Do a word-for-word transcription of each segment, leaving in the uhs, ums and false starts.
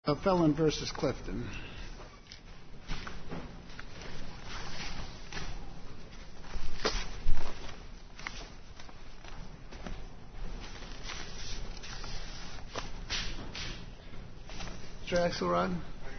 A Felon versus Clifton. Mister Axelrod?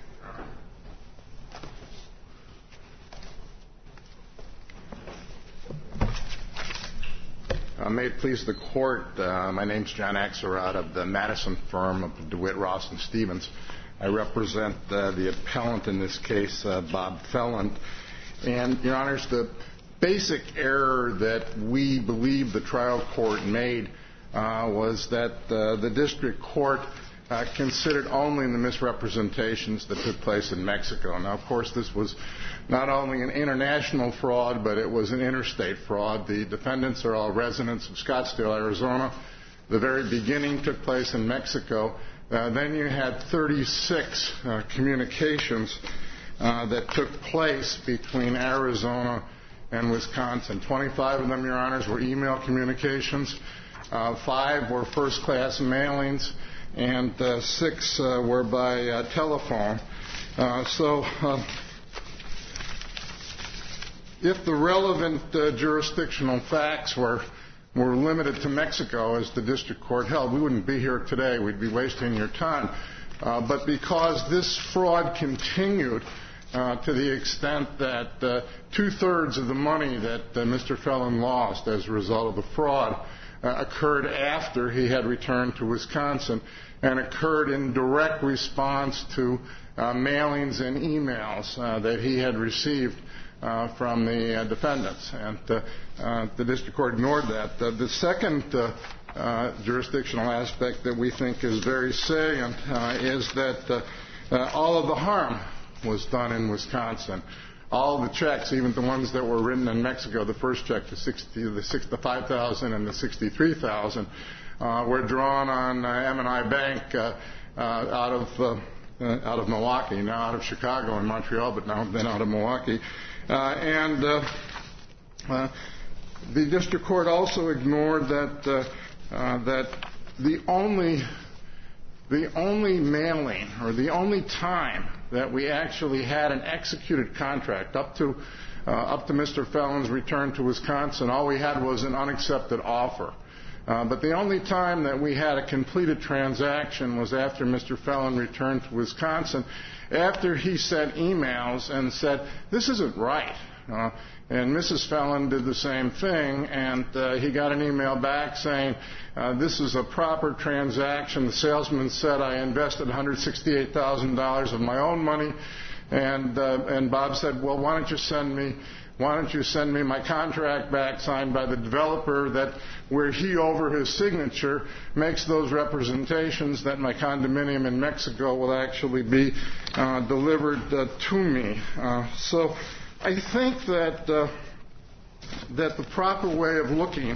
Uh, may it please the court, uh, my name is John Axelrod of the Madison firm of DeWitt, Ross, and Stevens. I represent uh, the appellant in this case, uh, Bob Felon. And, Your Honors, the basic error that we believe the trial court made uh, was that uh, the district court uh, considered only the misrepresentations that took place in Mexico. Now, of course, this was not only an international fraud, but it was an interstate fraud. The defendants are all residents of Scottsdale, Arizona. The very beginning took place in Mexico. Uh, then you had thirty-six uh, communications uh, that took place between Arizona and Wisconsin. twenty-five of them, Your Honors, were email communications. Uh, five were first-class mailings, and uh, six uh, were by uh, telephone. Uh, so uh, if the relevant uh, jurisdictional facts were were limited to Mexico, as the district court held, we wouldn't be here today. We'd be wasting your time. Uh, but because this fraud continued uh, to the extent that uh, two-thirds of the money that uh, Mister Felon lost as a result of the fraud uh, occurred after he had returned to Wisconsin and occurred in direct response to uh, mailings and emails uh, that he had received Uh, from the uh, defendants, and uh, uh, the district court ignored that. Uh, the second uh, uh, jurisdictional aspect that we think is very salient uh, is that uh, uh, all of the harm was done in Wisconsin. All of the checks, even the ones that were written in Mexico, the first check, the sixty, the, six, the five thousand and the sixty-three thousand, uh, were drawn on uh, M and I Bank uh, uh, out of uh, uh, out of Milwaukee, now out of Chicago and Montreal, but now then out of Milwaukee. Uh, and uh, uh, the district court also ignored that uh, uh, that the only the only mailing or the only time that we actually had an executed contract up to uh, up to Mister Felon's return to Wisconsin, all we had was an unaccepted offer. Uh, but the only time that we had a completed transaction was after Mister Felon returned to Wisconsin, after he sent emails and said, this isn't right. Uh, and Missus Felon did the same thing, and uh, he got an email back saying, uh, this is a proper transaction. The salesman said I invested one hundred sixty-eight thousand dollars of my own money. And, uh, and Bob said, well, why don't you send me Why don't you send me my contract back signed by the developer that where he, over his signature, makes those representations that my condominium in Mexico will actually be uh, delivered uh, to me. Uh, so I think that uh, that the proper way of looking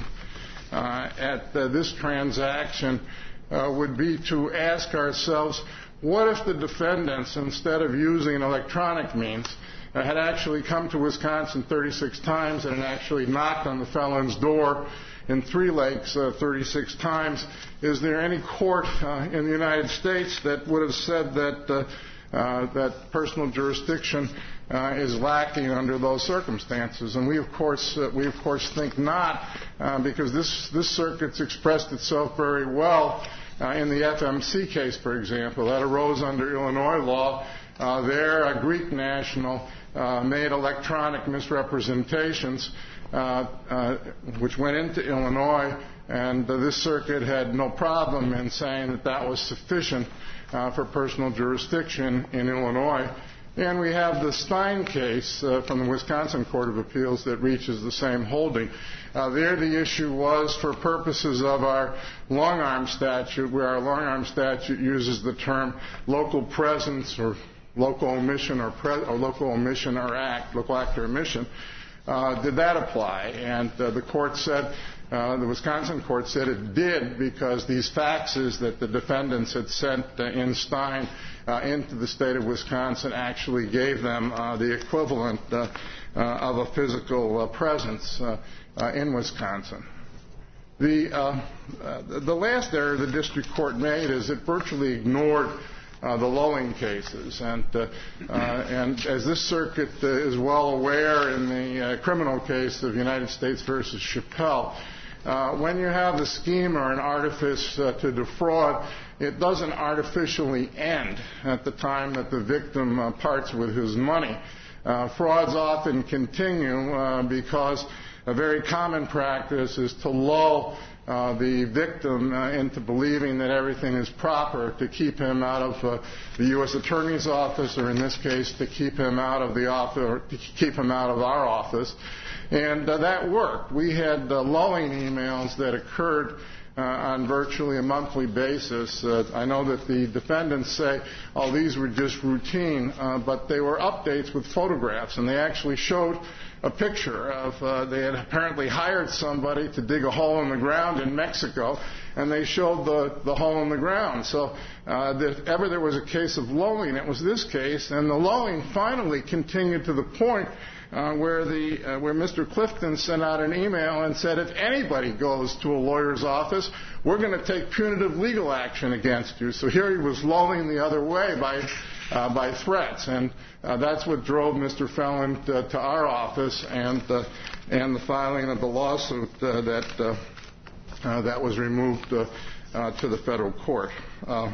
uh, at uh, this transaction uh, would be to ask ourselves, what if the defendants, instead of using electronic means, Uh, had actually come to Wisconsin thirty-six times and had actually knocked on the felon's door in Three Lakes uh, thirty-six times? Is there any court uh, in the United States that would have said that uh, uh, that personal jurisdiction uh, is lacking under those circumstances? And we, of course, uh, we of course think not, uh, because this this circuit's expressed itself very well uh, in the F M C case, for example, that arose under Illinois law. Uh, there, a Greek national uh, made electronic misrepresentations, uh, uh, which went into Illinois, and uh, this circuit had no problem in saying that that was sufficient uh, for personal jurisdiction in Illinois. And we have the Stein case uh, from the Wisconsin Court of Appeals that reaches the same holding. Uh, there, the issue was for purposes of our long-arm statute, where our long-arm statute uses the term local presence or local omission or, pre- or local omission or act, local act or omission, uh, did that apply? And uh, the court said, uh, the Wisconsin court said it did, because these faxes that the defendants had sent uh, in Stein uh, into the state of Wisconsin actually gave them uh, the equivalent uh, uh, of a physical uh, presence uh, uh, in Wisconsin. The, uh, uh, the last error the district court made is it virtually ignored uh, the Lowing cases. And, uh, uh, and as this circuit uh, is well aware in the uh, criminal case of United States versus Chappelle, uh, when you have a scheme or an artifice uh, to defraud, it doesn't artificially end at the time that the victim uh, parts with his money. Uh, frauds often continue uh, because a very common practice is to lull uh, the victim uh, into believing that everything is proper to keep him out of uh, the U S Attorney's office, or in this case, to keep him out of the office, or to keep him out of our office. And uh, that worked. We had uh, lulling emails that occurred Uh, on virtually a monthly basis. Uh, I know that the defendants say, oh, these were just routine, uh, but they were updates with photographs, and they actually showed a picture of, uh, they had apparently hired somebody to dig a hole in the ground in Mexico, and they showed the, the hole in the ground. So uh, if ever there was a case of lulling, it was this case, and the lulling finally continued to the point Uh, where the uh, where Mister Clifton sent out an email and said, if anybody goes to a lawyer's office, we're going to take punitive legal action against you. So here he was lulling the other way by uh, by threats, and uh, that's what drove Mister Felon to, to our office, and uh, and the filing of the lawsuit uh, that uh, uh, that was removed uh, uh, to the federal court. Uh,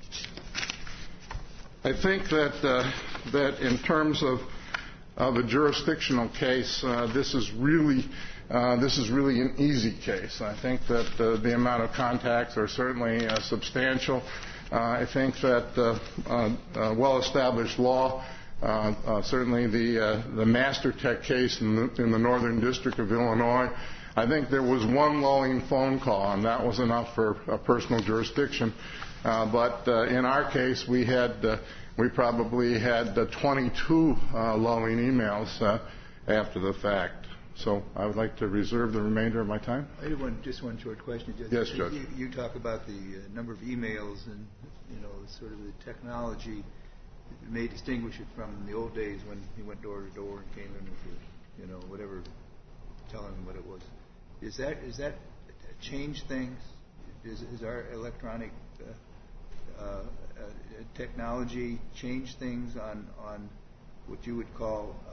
I think that uh, that in terms of of a jurisdictional case, uh, this is really uh, this is really an easy case. I think that uh, the amount of contacts are certainly uh, substantial. Uh, I think that uh, uh, uh, well-established law, uh, uh, certainly the uh, the Mastertech case in the, in the Northern District of Illinois, I think there was one lulling phone call, and that was enough for a personal jurisdiction. Uh, but uh, in our case, we had uh, we probably had uh, twenty-two uh, lulling emails uh, after the fact. So I would like to reserve the remainder of my time. I have one, just one short question, Judge. Yes, Judge. You, you talk about the uh, number of emails and, you know, sort of the technology. It may distinguish it from the old days when he went door to door and came in with, you know, whatever, telling them what it was. Is that is that change things? Is, is our electronic uh, uh, uh, technology change things on on what you would call uh,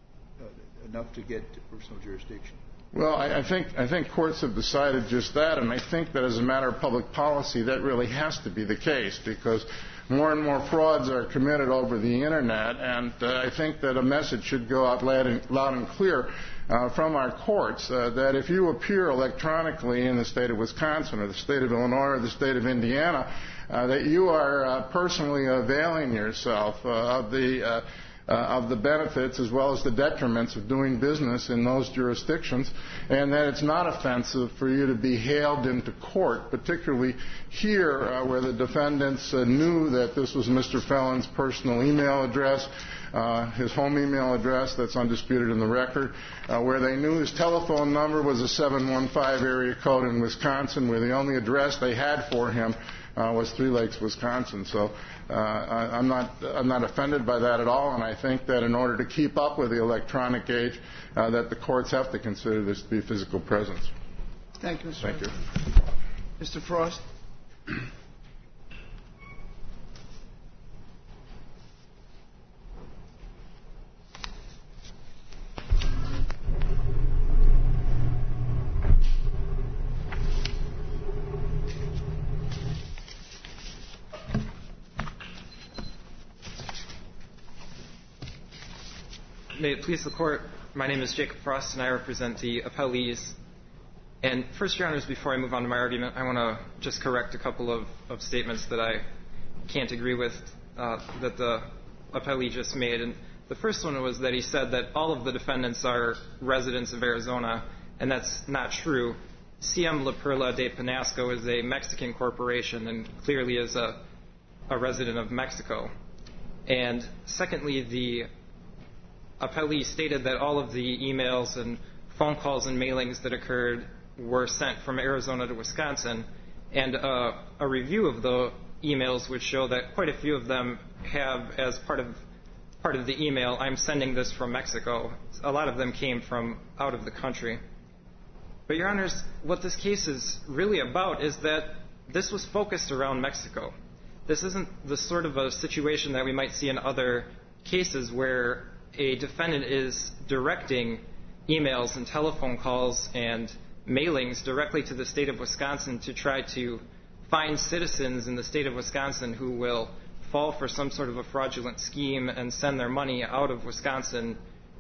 uh, enough to get to personal jurisdiction? Well, I, I think I think courts have decided just that, and I think that as a matter of public policy, that really has to be the case, because more and more frauds are committed over the internet, and uh, I think that a message should go out loud and, loud and clear uh, from our courts uh, that if you appear electronically in the state of Wisconsin or the state of Illinois or the state of Indiana, uh, that you are uh, personally availing yourself uh, of the uh, Uh, of the benefits as well as the detriments of doing business in those jurisdictions, and that it's not offensive for you to be hailed into court, particularly here uh, where the defendants uh, knew that this was Mister Felon's personal email address, uh, his home email address that's undisputed in the record, uh, where they knew his telephone number was a seven one five area code in Wisconsin, where the only address they had for him Uh, was Three Lakes, Wisconsin. So uh, I, I'm not I'm not offended by that at all, and I think that in order to keep up with the electronic age, uh, that the courts have to consider this to be physical presence. Thank you, Mister Thank you. Mister Frost. May it please the Court, my name is Jacob Frost, and I represent the appellees. And first, Your Honors, before I move on to my argument, I want to just correct a couple of, of statements that I can't agree with uh, that the appellee just made. And the first one was that he said that all of the defendants are residents of Arizona, and that's not true. C M La Perla de Penasco is a Mexican corporation and clearly is a, a resident of Mexico. And secondly, the appellee stated that all of the emails and phone calls and mailings that occurred were sent from Arizona to Wisconsin, and uh, a review of the emails would show that quite a few of them have, as part of part of the email, I'm sending this from Mexico. A lot of them came from out of the country. But, Your Honors, what this case is really about is that this was focused around Mexico. this isn't the sort of a situation that we might see in other cases where a defendant is directing emails and telephone calls and mailings directly to the state of Wisconsin to try to find citizens in the state of Wisconsin who will fall for some sort of a fraudulent scheme and send their money out of Wisconsin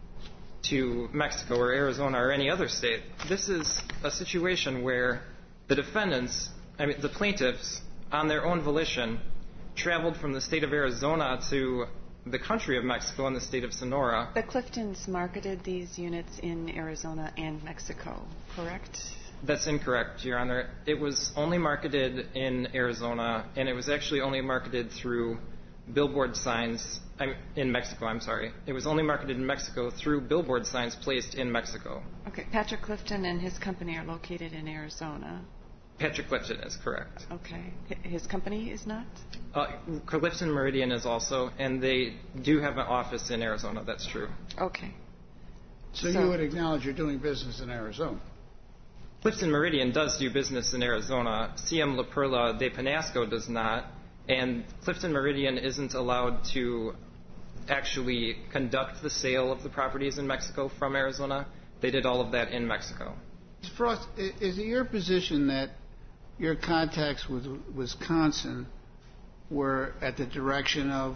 to Mexico or Arizona or any other state. This is a situation where the defendants, I mean the plaintiffs, on their own volition, traveled from the state of Arizona to the country of Mexico and the state of Sonora. The Cliftons marketed these units in Arizona and Mexico, correct? That's incorrect, Your Honor. It was only marketed in Arizona, and it was actually only marketed through billboard signs I'm, in Mexico, I'm sorry. It was only marketed in Mexico through billboard signs placed in Mexico. Okay. Patrick Clifton and his company are located in Arizona. Patrick Clifton is correct. Okay. His company is not? Uh, Clifton Meridian is also, and they do have an office in Arizona. That's true. Okay. So, So- you would acknowledge you're doing business in Arizona? Clifton Meridian does do business in Arizona. C M La Perla de Penasco does not, and Clifton Meridian isn't allowed to actually conduct the sale of the properties in Mexico from Arizona. They did all of that in Mexico. Mister Frost, i- is it your position that your contacts with Wisconsin were at the direction of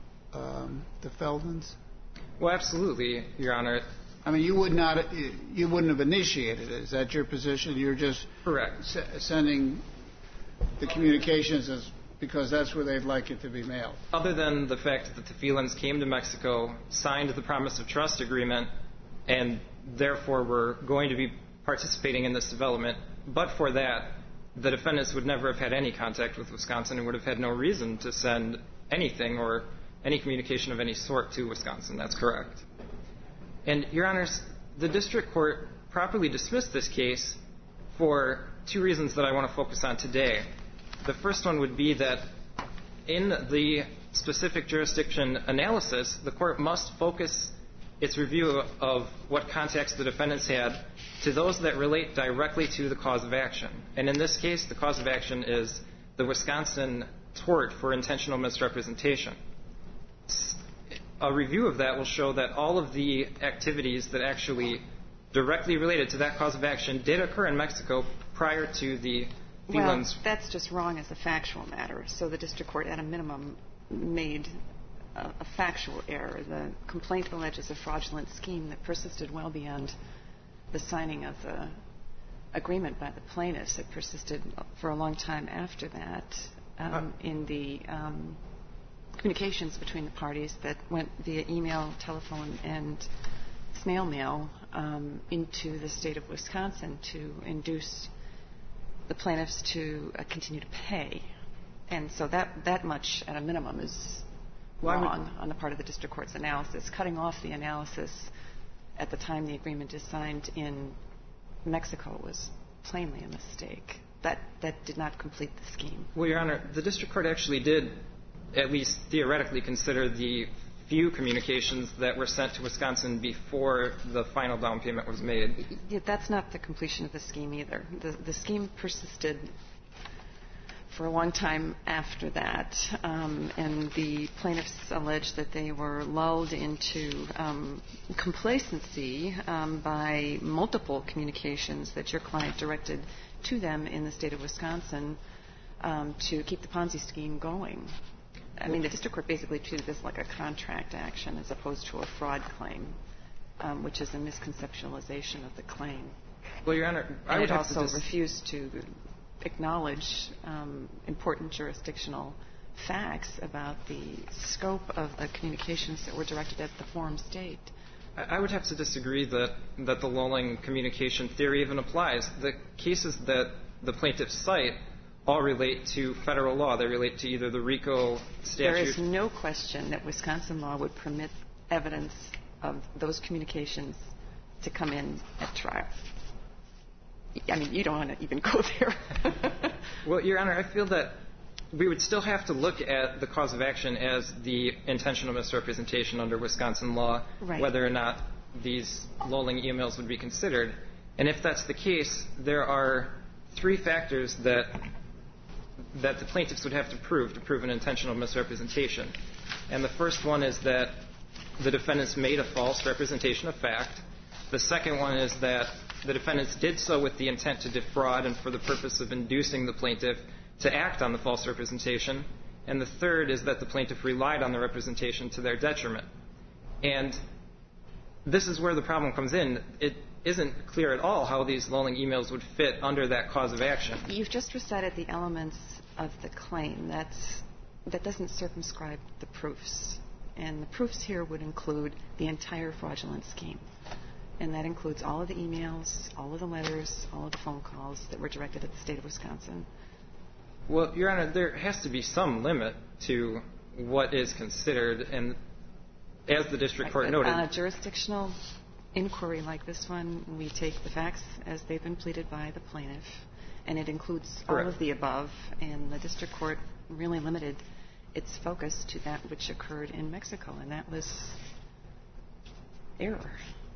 um, the Feldmans? Well, absolutely, Your Honor. I mean, you would not, you wouldn't have initiated it. Is that your position? You're just Correct. s- sending the communications as, because that's where they'd like it to be mailed. Other than the fact that the Felons came to Mexico, signed the Promise of Trust agreement, and therefore were going to be participating in this development, but for that, the defendants would never have had any contact with Wisconsin and would have had no reason to send anything or any communication of any sort to Wisconsin. That's correct. And, Your Honors, the district court properly dismissed this case for two reasons that I want to focus on today. The first one would be that in the specific jurisdiction analysis, the court must focus its review of what contacts the defendants had to those that relate directly to the cause of action. And in this case, the cause of action is the Wisconsin tort for intentional misrepresentation. A review of that will show that all of the activities that actually directly related to that cause of action did occur in Mexico prior to the Well, Felons. that's just wrong as a factual matter. So the district court, at a minimum, made a, a factual error. The complaint alleges a fraudulent scheme that persisted well beyond the signing of the agreement by the plaintiffs. It persisted for a long time after that um, in the um, communications between the parties that went via email, telephone, and snail mail um, into the state of Wisconsin to induce the plaintiffs to uh, continue to pay. And so that, that much, at a minimum, is Well, I would- wrong on the part of the district court's analysis. Cutting off the analysis at the time the agreement is signed in Mexico was plainly a mistake. That, that did not complete the scheme. Well, Your Honor, the district court actually did at least theoretically consider the few communications that were sent to Wisconsin before the final down payment was made. Yeah, that's not the completion of the scheme either. The, the scheme persisted for a long time after that, um, and the plaintiffs allege that they were lulled into um, complacency um, by multiple communications that your client directed to them in the state of Wisconsin um, to keep the Ponzi scheme going. I mean, the district court basically treated this like a contract action as opposed to a fraud claim, um, which is a misconceptualization of the claim. Well, Your Honor, I And would it have to also dis- refused to acknowledge um, important jurisdictional facts about the scope of the communications that were directed at the forum state. I I would have to disagree that, that the lulling communication theory even applies. The cases that the plaintiffs cite all relate to federal law. They relate to either the RICO statute. There is no question that Wisconsin law would permit evidence of those communications to come in at trial. I mean, you don't want to even go there. Well, Your Honor, I feel that we would still have to look at the cause of action as the intentional misrepresentation under Wisconsin law, Right. whether or not these lulling emails would be considered. And if that's the case, there are three factors that that the plaintiffs would have to prove to prove an intentional misrepresentation. And the first one is that the defendants made a false representation of fact. The second one is that the defendants did so with the intent to defraud and for the purpose of inducing the plaintiff to act on the false representation. And the third is that the plaintiff relied on the representation to their detriment. And this is where the problem comes in. It isn't clear at all how these lulling emails would fit under that cause of action. You've just recited the elements of the claim. That's, that doesn't circumscribe the proofs. And the proofs here would include the entire fraudulent scheme. And that includes all of the emails, all of the letters, all of the phone calls that were directed at the state of Wisconsin. Well, Your Honor, there has to be some limit to what is considered. And as the district court Right, noted, on a jurisdictional inquiry like this one, we take the facts as they've been pleaded by the plaintiff, and it includes Correct. all of the above. And the district court really limited its focus to that which occurred in Mexico, and that was error.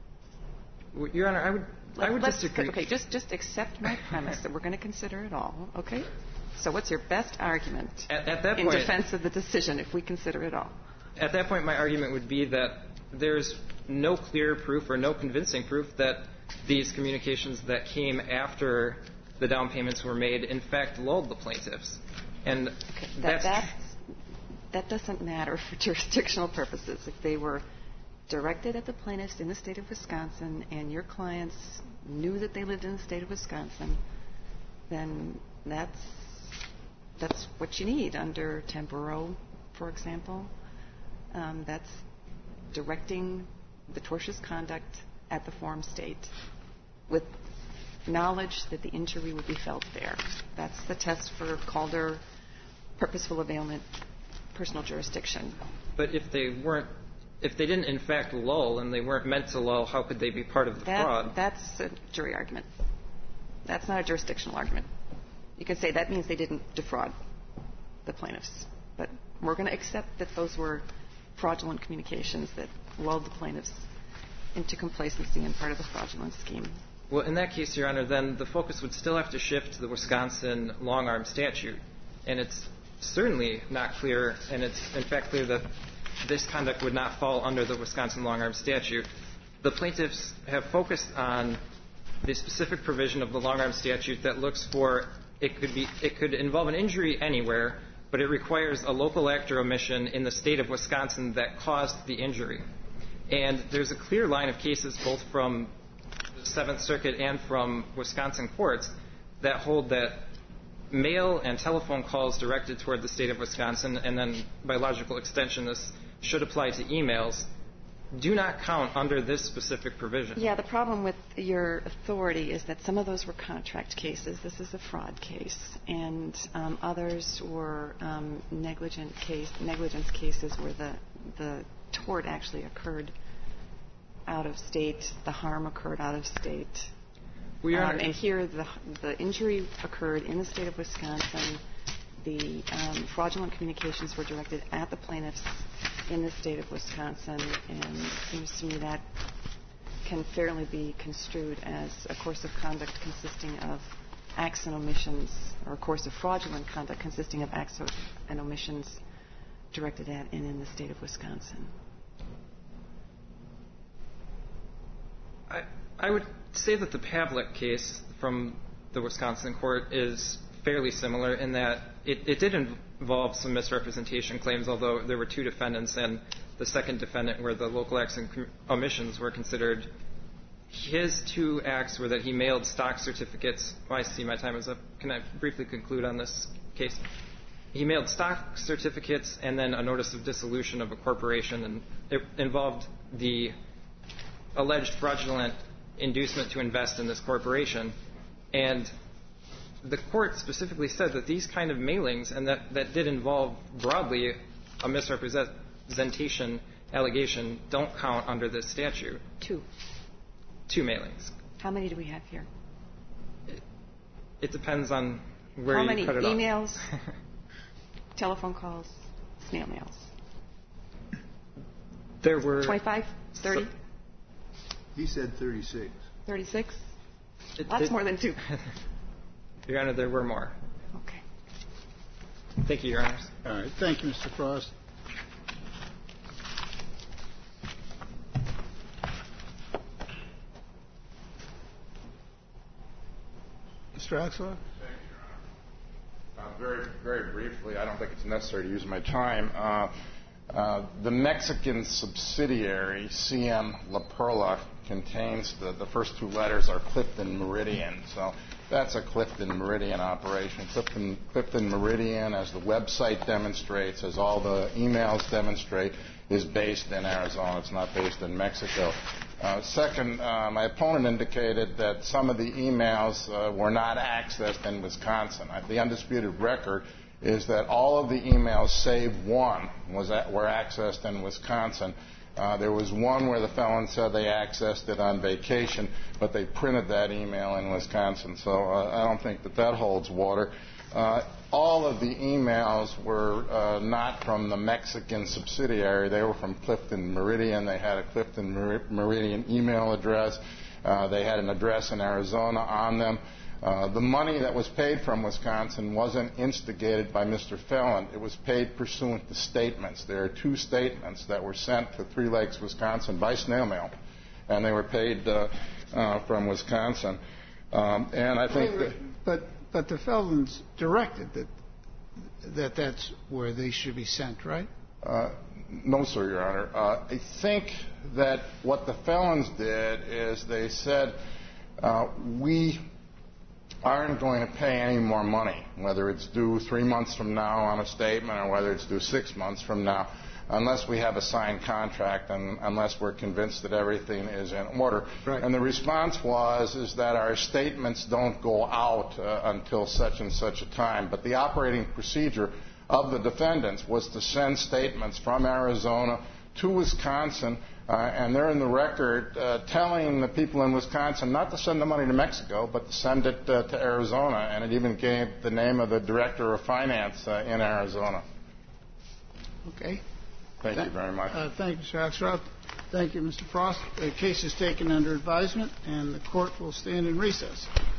Your Honor, I would, I would Let's, disagree. Okay, just just accept my premise that we're going to consider it all. Okay. So, what's your best argument At, at that in point, defense of the decision if we consider it all? At that point, my argument would be that there's no clear proof or no convincing proof that these communications that came after the down payments were made, in fact, lulled the plaintiffs. And Okay, that's, that, that's, that doesn't matter for jurisdictional purposes. If they were directed at the plaintiffs in the state of Wisconsin and your clients knew that they lived in the state of Wisconsin, then that's that's what you need under Tamburo, for example. Um, that's directing the tortious conduct at the forum state with knowledge that the injury would be felt there. That's the test for Calder purposeful availment personal jurisdiction. But if they weren't, if they didn't in fact lull and they weren't meant to lull, how could they be part of the That, fraud? that's a jury argument. That's not a jurisdictional argument. You could say that means they didn't defraud the plaintiffs. But we're going to accept that those were fraudulent communications that lulled the plaintiffs into complacency and part of the fraudulent scheme. Well, in that case, Your Honor, then the focus would still have to shift to the Wisconsin long-arm statute. And it's certainly not clear, and it's in fact clear that this conduct would not fall under the Wisconsin long-arm statute. The plaintiffs have focused on the specific provision of the long-arm statute that looks for it could be it could involve an injury anywhere, but it requires a local act or omission in the state of Wisconsin that caused the injury. And there's a clear line of cases both from the Seventh Circuit and from Wisconsin courts that hold that mail and telephone calls directed toward the state of Wisconsin, and then by logical extension this should apply to emails, do not count under this specific provision. Yeah, the problem with your authority is that some of those were contract cases. This is a fraud case. And um, others were um, negligent case, negligence cases where the, the tort actually occurred out of state, the harm occurred out of state. We are, um, and here the, the injury occurred in the state of Wisconsin. The um, fraudulent communications were directed at the plaintiffs in the state of Wisconsin, and it seems to me that can fairly be construed as a course of conduct consisting of acts and omissions, or a course of fraudulent conduct consisting of acts and omissions directed at and in the state of Wisconsin. I, I would say that the Pavlik case from the Wisconsin court is fairly similar in that it, it did involve some misrepresentation claims, although there were two defendants, and the second defendant where the local acts and omissions were considered. His two acts were that he mailed stock certificates. Oh, I see my time is up. Can I briefly conclude on this case? He mailed stock certificates and then a notice of dissolution of a corporation, and it involved the alleged fraudulent inducement to invest in this corporation. And the court specifically said that these kind of mailings, and that, that did involve broadly a misrepresentation allegation, don't count under this statute. Two. Two mailings. How many do we have here? It, it depends on where How you many cut it emails, off. telephone calls, snail mails? There were twenty-five? thirty? So, He said thirty-six. thirty-six? it, That's it, more than two. Your Honor, there were more. Okay. Thank you, Your Honors. All right. Thank you, Mister Frost. Mister Axelrod? Uh, very, very briefly, I don't think it's necessary to use my time. Uh, uh, the Mexican subsidiary, C M La Perla, contains the, the first two letters are Clifton Meridian. So that's a Clifton Meridian operation. Clifton, Clifton Meridian, as the website demonstrates, as all the emails demonstrate, is based in Arizona. It's not based in Mexico. Uh, second, uh, my opponent indicated that some of the emails uh, were not accessed in Wisconsin. Uh, the undisputed record is that all of the emails, save one, was at, were accessed in Wisconsin. Uh, there was one where the felon said they accessed it on vacation, but they printed that email in Wisconsin. So uh, I don't think that that holds water. Uh, all of the emails were uh, not from the Mexican subsidiary. They were from Clifton Meridian. They had a Clifton Mer- Meridian email address. Uh, they had an address in Arizona on them. Uh, the money that was paid from Wisconsin wasn't instigated by Mister Felon. It was paid pursuant to statements. There are two statements that were sent to Three Lakes, Wisconsin by snail mail, and they were paid uh, uh, from Wisconsin. Um, and I think that... But But the Felons directed that that that's where they should be sent, right? Uh, no, sir, Your Honor. Uh, I think that what the Felons did is they said, uh, we aren't going to pay any more money, whether it's due three months from now on a statement or whether it's due six months from now, unless we have a signed contract and unless we're convinced that everything is in order. Right. And the response was is that our statements don't go out uh, until such and such a time. But the operating procedure of the defendants was to send statements from Arizona to Wisconsin, uh, and they're in the record uh, telling the people in Wisconsin not to send the money to Mexico, but to send it uh, to Arizona. And it even gave the name of the director of finance uh, in Arizona. Okay. Thank you very much. Uh, thank you, Mister Axelrod. Thank you, Mister Frost. The case is taken under advisement, and the court will stand in recess.